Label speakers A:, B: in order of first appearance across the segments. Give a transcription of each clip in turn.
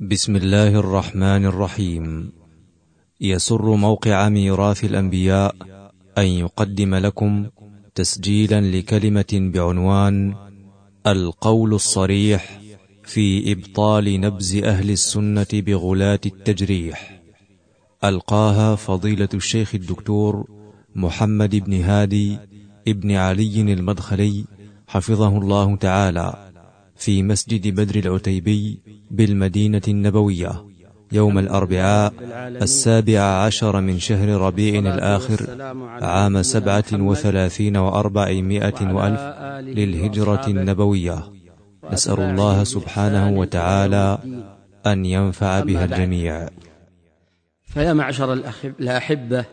A: بسم الله الرحمن الرحيم. يسر موقع ميراث الأنبياء أن يقدم لكم تسجيلا لكلمة بعنوان القول الصريح في إبطال نبذ أهل السنة بغلاة التجريح، ألقاها فضيلة الشيخ الدكتور محمد بن هادي ابن علي المدخلي حفظه الله تعالى في مسجد بدر العتيبي بالمدينة النبوية يوم الأربعاء 17 من شهر ربيع الآخر عام 37 و400 وألف للهجرة النبوية. نسأل الله سبحانه وتعالى أن ينفع بها الجميع.
B: فيا معشر الأحبة،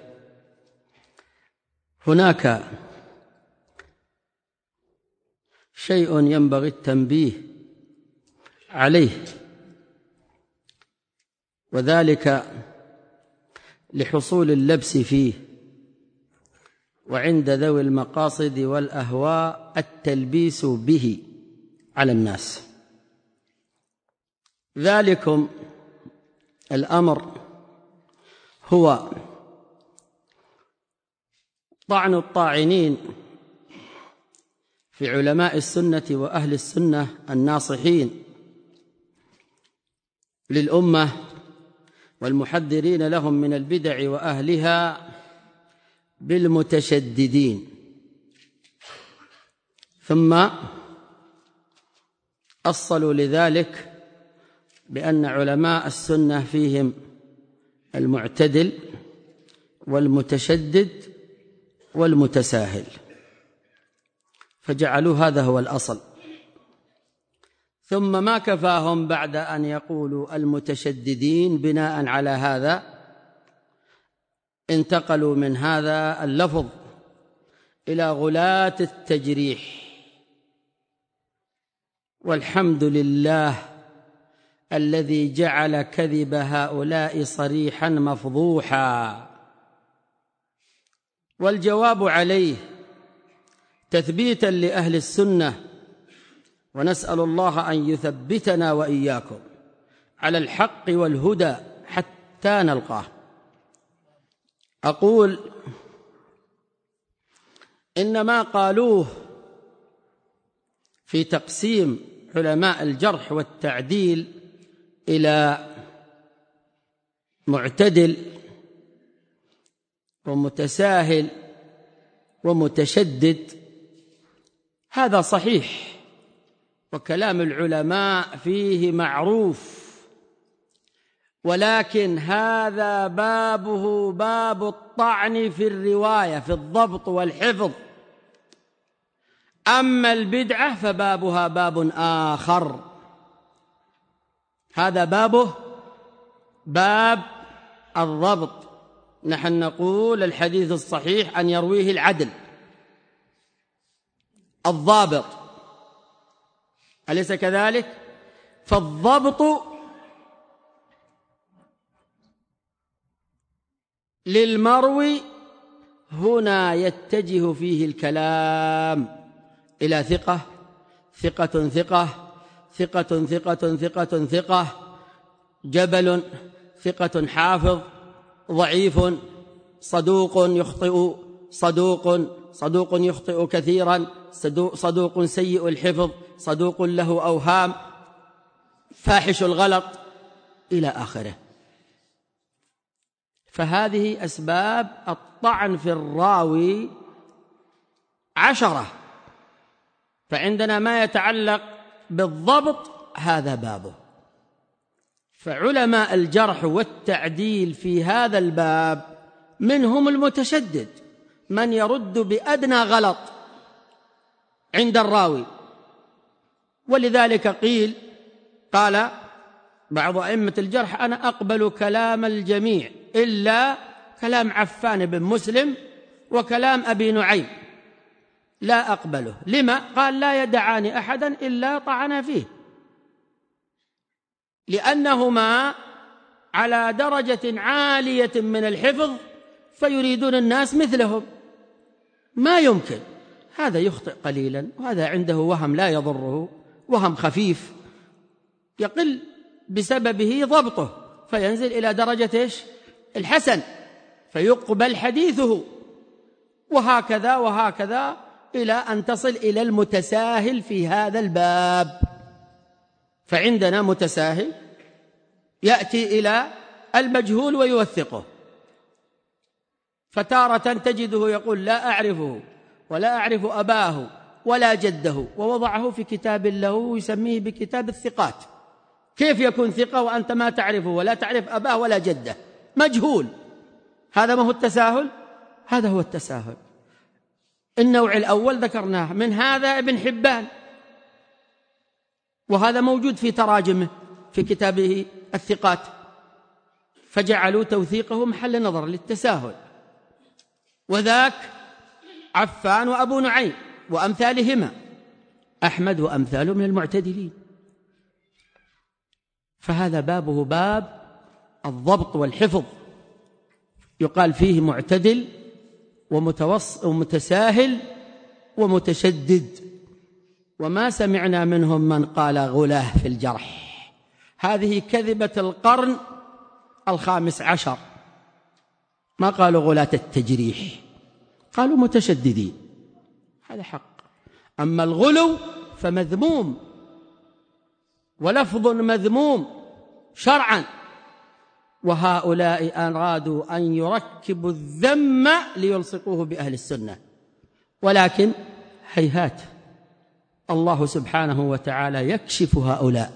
B: هناك شيء ينبغي التنبيه عليه، وذلك لحصول اللبس فيه، وعند ذوي المقاصد والأهواء التلبيس به على الناس. ذلكم الأمر هو طعن الطاعنين في علماء السنة وأهل السنة الناصحين للأمة والمحذرين لهم من البدع وأهلها بالمتشددين. ثم أصلوا لذلك بأن علماء السنة فيهم المعتدل والمتشدد والمتساهل، فجعلوا هذا هو الأصل. ثم ما كفاهم بعد أن يقولوا المتشددين، بناء على هذا انتقلوا من هذا اللفظ إلى غلاة التجريح. والحمد لله الذي جعل كذب هؤلاء صريحا مفضوحا. والجواب عليه تثبيتا لأهل السنة، ونسأل الله أن يثبتنا وإياكم على الحق والهدى حتى نلقاه. أقول إن ما قالوه في تقسيم علماء الجرح والتعديل إلى معتدل ومتساهل ومتشدد هذا صحيح، وكلام العلماء فيه معروف، ولكن هذا بابه باب الطعن في الرواية، في الضبط والحفظ. أما البدعة فبابها باب آخر، هذا بابه باب الضبط. نحن نقول الحديث الصحيح أن يرويه العدل الضابط، أليس كذلك؟ فالضبط للمروي هنا يتجه فيه الكلام إلى ثقة ثقة ثقة ثقة ثقة ثقة ثقة، جبل ثقة حافظ، ضعيف، صدوق يخطئ، صدوق يخطئ كثيرا، صدوق سيء الحفظ، صدوق له أوهام، فاحش الغلط، إلى آخره. فهذه أسباب الطعن في الراوي 10، فعندنا ما يتعلق بالضبط هذا بابه. فعلماء الجرح والتعديل في هذا الباب منهم المتشدد، من يرد بأدنى غلط عند الراوي. ولذلك قال بعض أئمة الجرح: أنا أقبل كلام الجميع إلا كلام عفان بن مسلم وكلام أبي نعيم، لا أقبله. لما؟ قال: لا يدعان أحدا إلا طعن فيه، لأنهما على درجة عالية من الحفظ فيريدون الناس مثلهم. ما يمكن، هذا يخطئ قليلا وهذا عنده وهم لا يضره، وهم خفيف يقل بسببه ضبطه فينزل إلى درجة الحسن فيقبل حديثه، وهكذا وهكذا إلى أن تصل إلى المتساهل في هذا الباب. فعندنا متساهل يأتي إلى المجهول ويوثقه، فتارة تجده يقول لا أعرفه ولا أعرف أباه ولا جده، ووضعه في كتاب له يسميه بكتاب الثقات. كيف يكون ثقة وأنت ما تعرفه ولا تعرف أباه ولا جده؟ مجهول. هذا ما هو التساهل؟ هذا هو التساهل. النوع الأول ذكرناه، من هذا ابن حبان، وهذا موجود في تراجمه في كتابه الثقات، فجعلوا توثيقه محل نظر للتساهل. وذاك عفان وأبو نعيم وأمثالهما، أحمد وأمثاله من المعتدلين. فهذا بابه باب الضبط والحفظ، يقال فيه معتدل ومتساهل ومتشدد. وما سمعنا منهم من قال غلاه في الجرح. هذه كذبة القرن 15، ما قالوا غلاة التجريح، قالوا متشددين، هذا حق. أما الغلو فمذموم، ولفظ مذموم شرعا، وهؤلاء أرادوا أن يركبوا الذم ليلصقوه بأهل السنة، ولكن هيهات، الله سبحانه وتعالى يكشف هؤلاء.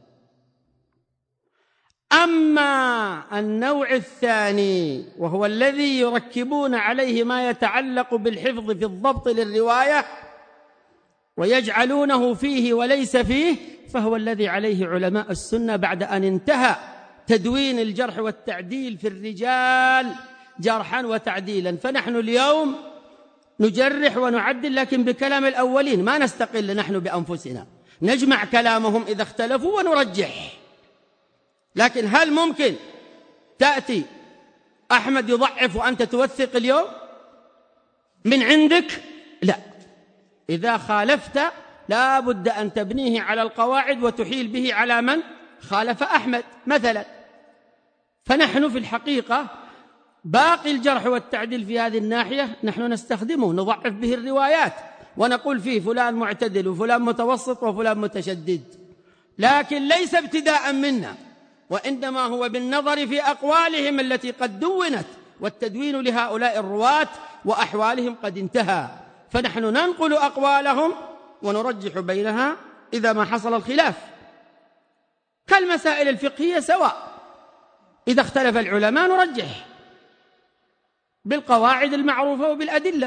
B: أما النوع الثاني وهو الذي يركبون عليه ما يتعلق بالحفظ في الضبط للرواية ويجعلونه فيه وليس فيه، فهو الذي عليه علماء السنة بعد أن انتهى تدوين الجرح والتعديل في الرجال جرحا وتعديلا. فنحن اليوم نجرح ونعدل لكن بكلام الأولين، ما نستقل نحن بأنفسنا، نجمع كلامهم إذا اختلفوا ونرجح. لكن هل ممكن تأتي أحمد يضعف وأنت توثق اليوم من عندك؟ لا، إذا خالفت لا بد أن تبنيه على القواعد وتحيل به على من خالف أحمد مثلا. فنحن في الحقيقة باقي الجرح والتعديل في هذه الناحية نحن نستخدمه، نضعف به الروايات ونقول فيه فلان معتدل وفلان متوسط وفلان متشدد، لكن ليس ابتداء منا، وإنما هو بالنظر في أقوالهم التي قد دونت، والتدوين لهؤلاء الرواة وأحوالهم قد انتهى، فنحن ننقل أقوالهم ونرجح بينها إذا ما حصل الخلاف. كالمسائل الفقهية سواء، إذا اختلف العلماء نرجح بالقواعد المعروفة وبالأدلة.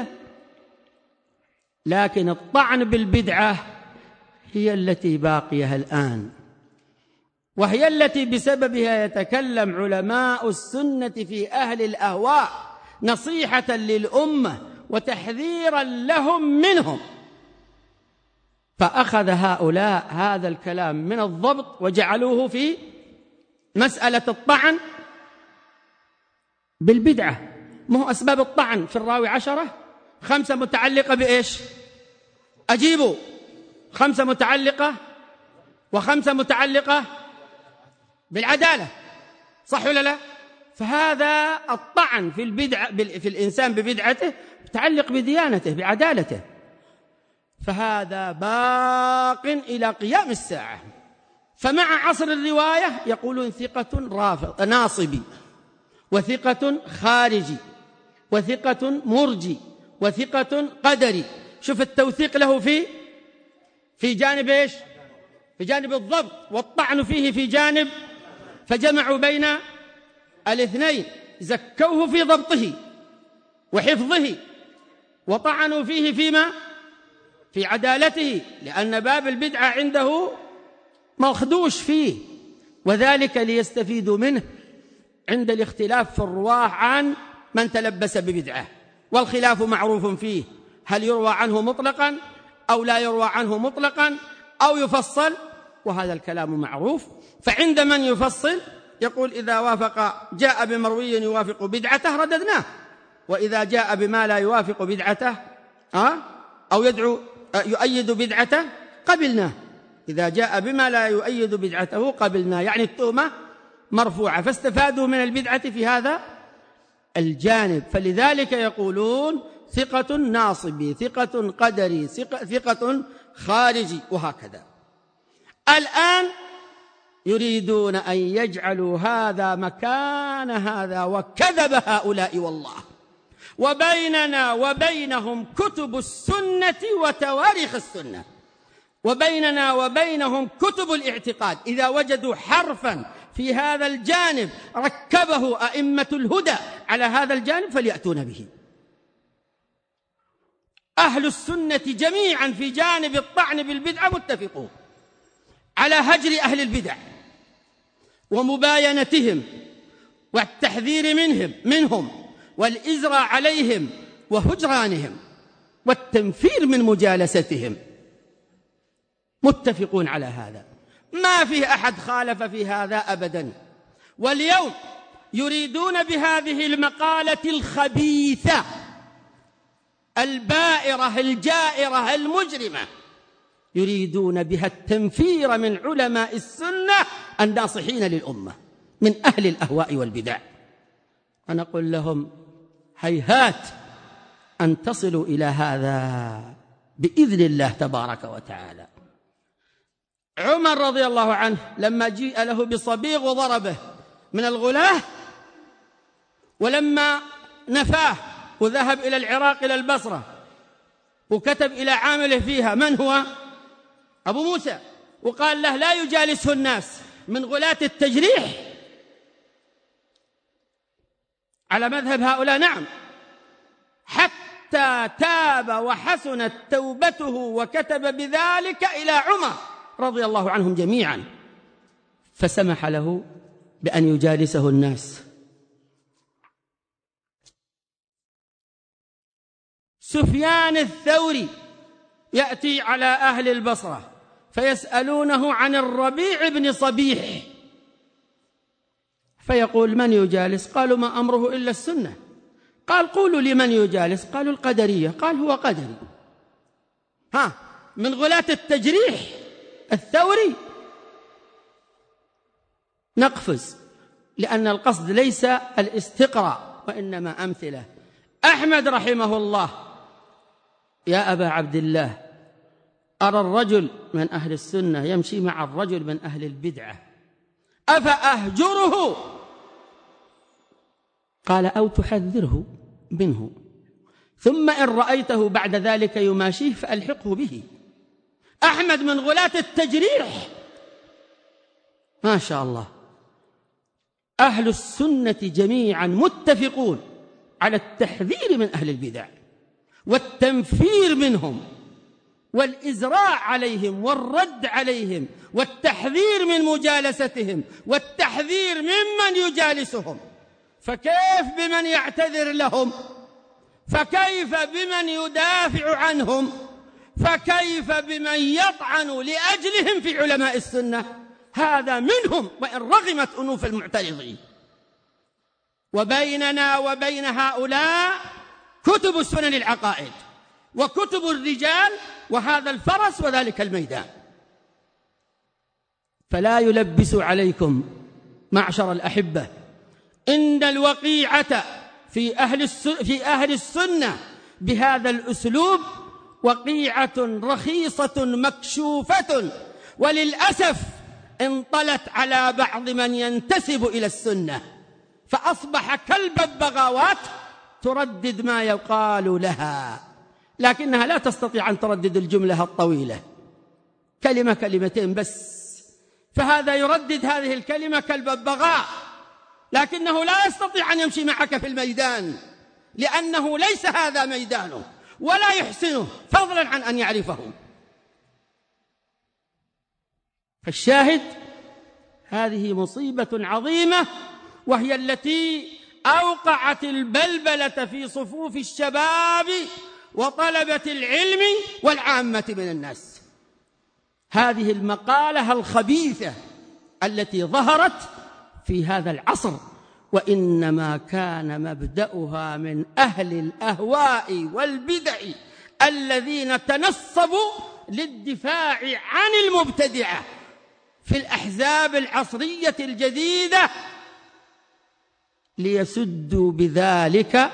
B: لكن الطعن بالبدعة هي التي باقية الآن، وهي التي بسببها يتكلم علماء السنة في أهل الأهواء نصيحة للأمة وتحذيرا لهم منهم. فأخذ هؤلاء هذا الكلام من الضبط وجعلوه في مسألة الطعن بالبدعة. ما هو أسباب الطعن في الراوي 10؟ 5 متعلقة بإيش؟ أجيبوا. 5 متعلقة و5 متعلقة بالعدالة، صح ولا لا؟ فهذا الطعن في البدعة في الإنسان ببدعته متعلق بديانته بعدالته، فهذا باق إلى قيام الساعة. فمع عصر الرواية يقولون ثقة رافض ناصبي، وثقة خارجي، وثقة مرجي، وثقة قدري. شوف التوثيق له في جانب إيش؟ في جانب الضبط، والطعن فيه في جانب، فجمعوا بين الاثنين، زكوه في ضبطه وحفظه، وطعنوا فيه فيما في عدالته، لأن باب البدعة عنده مخدوش فيه، وذلك ليستفيدوا منه عند الاختلاف في الرواة عن من تلبس ببدعة. والخلاف معروف فيه، هل يروى عنه مطلقا أو لا يروى عنه مطلقا أو يفصل، وهذا الكلام معروف. فعند من يفصل يقول إذا وافق جاء بمروي يوافق بدعته رددناه، وإذا جاء بما لا يوافق بدعته أو يدعو يؤيد بدعته قبلناه. إذا جاء بما لا يؤيد بدعته قبلنا، يعني التهمة مرفوعة، فاستفادوا من البدعة في هذا الجانب. فلذلك يقولون ثقة ناصبي، ثقة قدري، ثقة خارجي، وهكذا. الآن يريدون أن يجعلوا هذا مكان هذا، وكذب هؤلاء والله. وبيننا وبينهم كتب السنة وتواريخ السنة، وبيننا وبينهم كتب الاعتقاد. إذا وجدوا حرفا في هذا الجانب ركبه أئمة الهدى على هذا الجانب فليأتون به. أهل السنة جميعا في جانب الطعن بالبدعة متفقون على هجر أهل البدع ومباينتهم والتحذير منهم والإزراء عليهم وهجرانهم والتنفير من مجالستهم، متفقون على هذا، ما فيه أحد خالف في هذا أبدا. واليوم يريدون بهذه المقالة الخبيثة البائرة الجائرة المجرمة، يريدون بها التنفير من علماء السنة الناصحين للأمة من أهل الأهواء والبدع. ونقول لهم هيهات أن تصلوا إلى هذا بإذن الله تبارك وتعالى. عمر رضي الله عنه لما جيء له بصبيغ وضربه من الغلاة، ولما نفاه وذهب إلى العراق إلى البصرة وكتب إلى عامله فيها من هو أبو موسى، وقال له لا يجالسه الناس من غلاة التجريح على مذهب هؤلاء، نعم، حتى تاب وحسنت توبته وكتب بذلك إلى عمر رضي الله عنهم جميعا، فسمح له بأن يجالسه الناس. سفيان الثوري يأتي على أهل البصرة فيسألونه عن الربيع بن صبيح، فيقول من يجالس؟ قالوا ما أمره إلا السنة. قال قولوا لمن يجالس؟ قالوا القدرية. قال هو قدري. من غلاة التجريح الثوري. نقفز، لأن القصد ليس الاستقراء وإنما أمثلة. أحمد رحمه الله: يا أبا عبد الله، أرى الرجل من أهل السنة يمشي مع الرجل من أهل البدعة، أفأهجره؟ قال أو تحذره منه، ثم إن رأيته بعد ذلك يماشيه فألحقه به. أحمد من غلاة التجريح، ما شاء الله. أهل السنة جميعا متفقون على التحذير من أهل البدع والتنفير منهم والإزراء عليهم والرد عليهم والتحذير من مجالستهم والتحذير ممن يجالسهم. فكيف بمن يعتذر لهم؟ فكيف بمن يدافع عنهم؟ فكيف بمن يطعن لأجلهم في علماء السنة؟ هذا منهم وإن رغمت أنوف المعترضين. وبيننا وبين هؤلاء كتب سنن العقائد وكتب الرجال، وهذا الفرس وذلك الميدان. فلا يلبس عليكم معشر الأحبة، إن الوقيعة في أهل السنة بهذا الأسلوب وقيعة رخيصة مكشوفة، وللأسف انطلت على بعض من ينتسب إلى السنة، فأصبح كالببغاوات تردد ما يقال لها، لكنها لا تستطيع أن تردد الجملة الطويلة، كلمة كلمتين بس. فهذا يردد هذه الكلمة كالببغاء، لكنه لا يستطيع أن يمشي معك في الميدان، لأنه ليس هذا ميدانه ولا يحسنه، فضلا عن أن يعرفه. فالشاهد هذه مصيبة عظيمة، وهي التي أوقعت البلبلة في صفوف الشباب وطلبة العلم والعامة من الناس. هذه المقالة الخبيثة التي ظهرت في هذا العصر، وإنما كان مبدأها من أهل الأهواء والبدع الذين تنصبوا للدفاع عن المبتدعة في الأحزاب العصرية الجديدة ليسدوا بذلك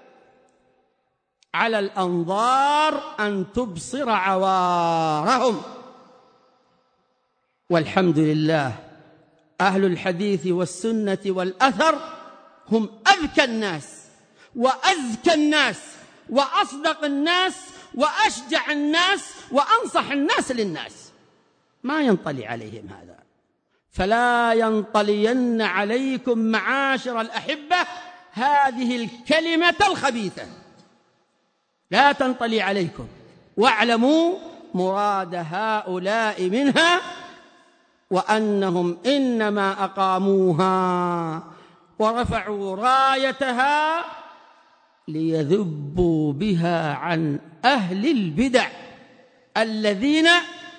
B: على الأنظار أن تبصر عوارهم. والحمد لله أهل الحديث والسنة والأثر هم أذكى الناس وأزكى الناس وأصدق الناس وأشجع الناس وأنصح الناس للناس، ما ينطلي عليهم هذا. فلا ينطلين عليكم معاشر الأحبة هذه الكلمة الخبيثة، لا تنطلي عليكم، واعلموا مراد هؤلاء منها وأنهم إنما أقاموها ورفعوا رايتها ليذبوا بها عن أهل البدع الذين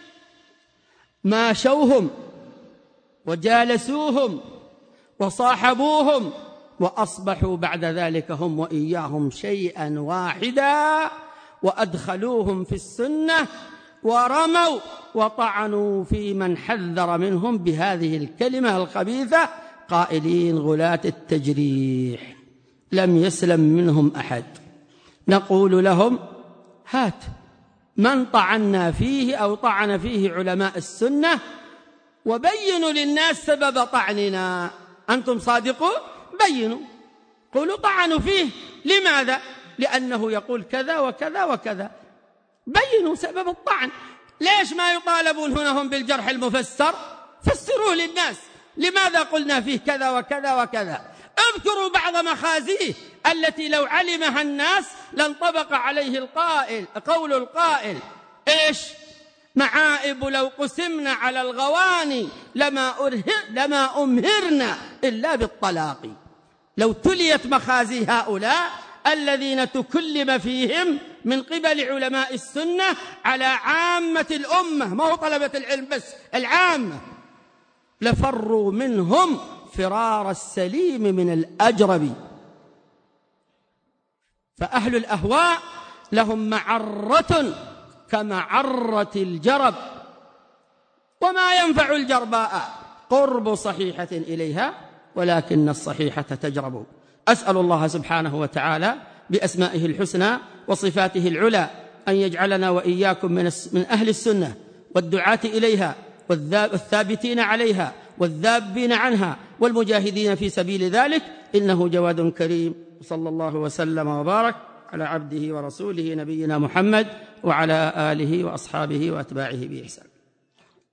B: ماشوهم وجالسوهم وصاحبوهم وأصبحوا بعد ذلك هم وإياهم شيئا واحدا، وأدخلوهم في السنة ورموا وطعنوا في من حذر منهم بهذه الكلمة الخبيثة قائلين غلاة التجريح. لم يسلم منهم أحد. نقول لهم هات من طعنا فيه أو طعن فيه علماء السنة وبينوا للناس سبب طعننا. أنتم صادقون؟ بينوا، قولوا طعنوا فيه، لماذا؟ لأنه يقول كذا وكذا وكذا، بينوا سبب الطعن. ليش ما يطالبون هنا هم بالجرح المفسر؟ فسروه للناس، لماذا قلنا فيه كذا وكذا وكذا؟ اذكروا بعض مخازيه التي لو علمها الناس لانطبق عليه قول القائل إيش؟ معائب لو قسمنا على الغواني لما أمهرنا إلا بالطلاق. لو تليت مخازي هؤلاء الذين تكلم فيهم من قبل علماء السنة على عامة الأمة، ما هو طلبة العلم بس، العامة، لفروا منهم فرار السليم من الأجرب. فأهل الأهواء لهم معرة كمعرة الجرب، وما ينفع الجرباء قرب صحيحة إليها ولكن الصحيحة تجرب. أسأل الله سبحانه وتعالى بأسمائه الحسنى وصفاته العلى أن يجعلنا وإياكم من أهل السنة والدعاة إليها والثابتين عليها والذابين عنها والمجاهدين في سبيل ذلك، إنه جواد كريم. صلى الله وسلم وبارك على عبده ورسوله نبينا محمد وعلى آله وأصحابه وأتباعه بإحسان.